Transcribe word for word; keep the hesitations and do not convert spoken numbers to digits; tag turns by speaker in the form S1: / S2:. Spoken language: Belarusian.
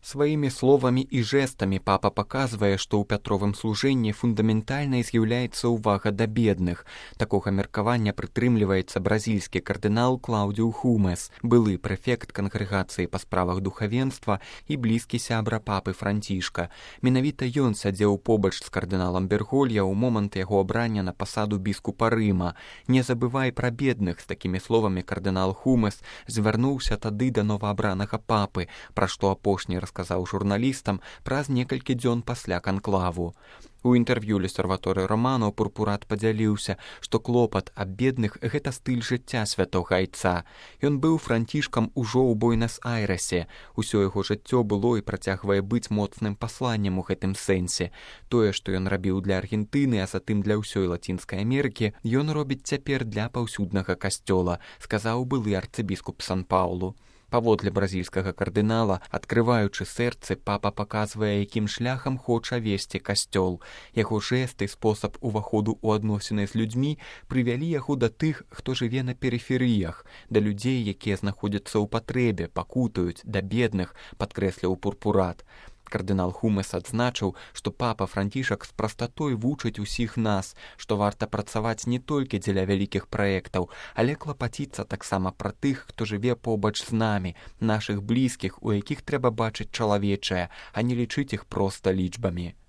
S1: Сваімі словамі і жэстамі папа паказвае, што ў пятровым служэнні фундаментальнай з'яўляецца ўвага да бедных. Такога меркавання прытрымліваецца бразільскі кардынал Клаўдзіу Хумес, былы прэфект кангрэгацыі па справах духавенства і блізкі сябра папы Францішка. Менавіта ён сядзеў побач з кардыналам Берголья ў момант яго абрання на пасаду біскупа Рыма. «Не забывай пра бедных», з такімі словамі кардынал Хумес звярнуўся тады да новаабранага папы, пра што апошні сказаў журналістам праз некалькі дзён пасля канклаву. У інтэрв'ю Лесарваторы Романо Пурпурат падзяліўся, што клопат аб бедных – гэта стыль жыцця святога айца. Ён быў францішкам ужо ў Буэнас-Айрэсе. Усё яго жыццё было і працягвае быць моцным пасланнем у гэтым сэнсе. Тое, што ён рабіў для Аргентыны, а затым для ўсёй Лацінскай Амерыкі, ён робіць цяпер для паўсюднага касцёла, сказаў былы арцыбіскуп Сан-Паўлу. Паводле бразільскага кардынала, адкрываючы сэрцы, папа паказвае, якім шляхам хоча весці касцёл. Яго жэст і спосаб уваходу ў адносіны з людзьмі прывялі яго да тых, хто жыве на перыферыях, да людзей, якія знаходзяцца ў патрэбе, пакутаюць, да бедных, падкрэсліў Пурпурат. Кардынал Хумес адзначыў, што папа Францішак з прастатой вучыць усіх нас, што варта працаваць не толькі дзеля вялікіх праектаў, але клапаціцца таксама пра тых, хто жыве побач з намі, нашых блізкіх, у якіх трэба бачыць чалавечае, а не лічыць іх проста лічбамі.